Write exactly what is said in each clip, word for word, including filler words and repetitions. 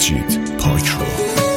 مجید پاک رو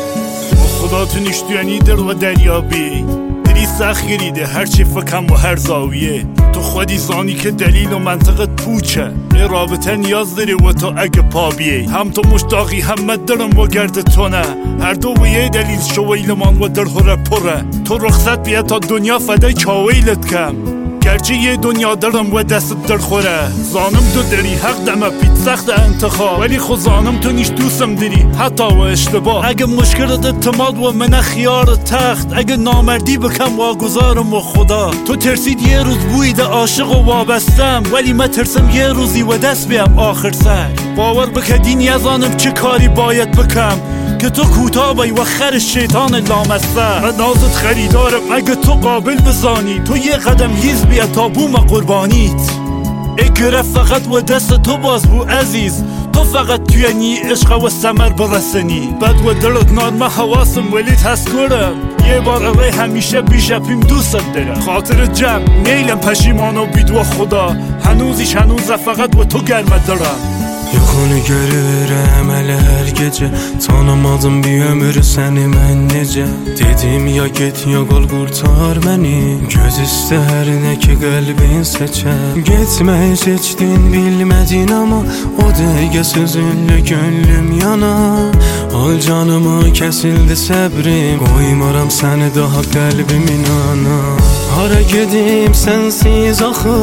خدا تو نیشتوینی در و دریابی دری سخت گریده هرچی فکم و هر زاویه تو خودی زانی که دلیل و منطقت پوچه ای رابطه نیاز داری و تو اگه پا بیه هم تو مشتاقی همه درم و گرد تو نه هر دو و یه دلیل شویلمان و در هره پره تو رخصت بیا تا دنیا فدای چاویلت کم گرچه یه دنیا درم و دست در خوره زانم تو داری حق دمه پیت سخت انتخاب ولی خود زانم تو نیش دوستم داری حتی و اشتباه اگه مشکلت اعتماد و من خیار تخت اگه نامردی بکم واگذارم و خدا تو ترسید یه روز بویده عاشق و وابستم ولی من ترسم یه روزی و دست بیم آخر سر باور بکدی نیازانم چه کاری باید بکم که تو کوتابی و خر شیطان لامسته من نازت خریدارم اگه تو قابل بزانی تو یه قدم هیز بیا تا بوم قربانیت ای گرفت فقط و دست تو باز بو عزیز تو فقط توی نی عشق و سمر برسنی بد و دلت نارمه حواسم ولی تسکرم یه بار اوه همیشه بیشپیم دوستت دارم خاطر جمع نیلم پشیمان و بید و خدا هنوزیش هنوزه فقط و تو گرمه دارم Yuxunu görürəm hələ hər gecə Tanımadım bir ömür səni mən necə Dedim ya get ya qol qurtar məni Göz istər nə ki qəlbin seçər Getməyi seçdin bilmədin amma O dəqiqə sözünlə gönlüm yanar Al canımı kəsildi səbrim Qoymaram səni daha qəlbimin ana Hara gedim sənsiz axı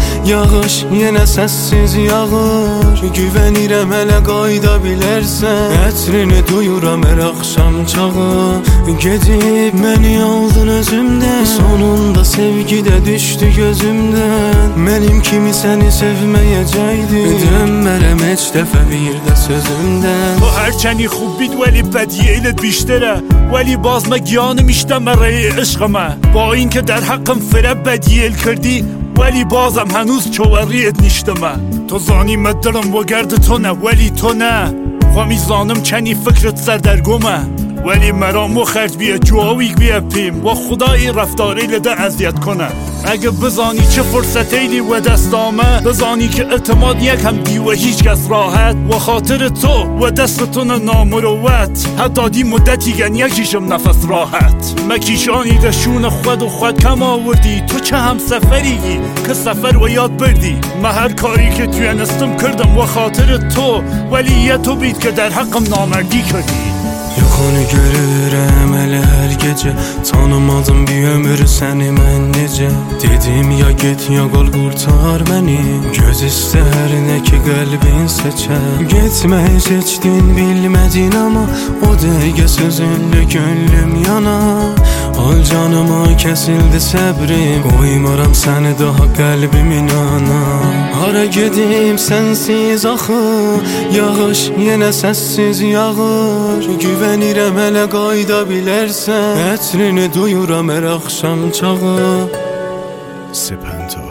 Yağış yenə səssiz yağır Güvənirəm hələ qayda bilərsən Ətrini duyuram hər axşam çağı Gedib məni aldın özümdən Sonunda sevgi də düşdü gözümdən Mənim kimi səni sevməyəcəkdi Dönmərəm heç dəfə bir də sözümdən تو هرچنی خوب بید ولی بدیهیلت بیشتره ولی باز مگیانم اشتم رای عشقمه با این که در حقم فرب بدیهیل کردی ولی بازم هنوز چوریت نیشتمه تو زانی مدرم و گرد تو نه ولی تو نه خوامی زانم چنی فکرت سردرگمه ولی مرام و خرج بیا جواویگ بیا پیم و خدای رفتاری لده اذیت کنه اگه بزانی چه فرصت ایلی و دست آمه بزانی که اعتماد یک هم دی و هیچ کس راحت و خاطر تو و دستتون نامروت حتی دی مدتی گن یکیشم نفس راحت مکیشانی دشون خود و خود کم آوردی تو چه هم سفریگی که سفر و یاد بردی من هر کاری که توی نستم کردم و خاطر تو ولی یه تو بید که در حقم نامردی کردی Yuxunu görürəm hələ hər gecə Tanımadım bir ömür səni mən necə Dedim ya get ya qol qurtar məni Göz istər nə ki qəlbin seçər Getməyi seçdin bilmədin amma O dəqiqə sözünlə gönlüm yanar Al canımı kəsildi səbrim Qoymaram səni daha qəlbimin ana Hara gedim sənsiz axı Yağış yenə səssiz yağır Güvənirəm hələ qayda bilərsən Ətrini duyuram hər axşam çağı سپنتا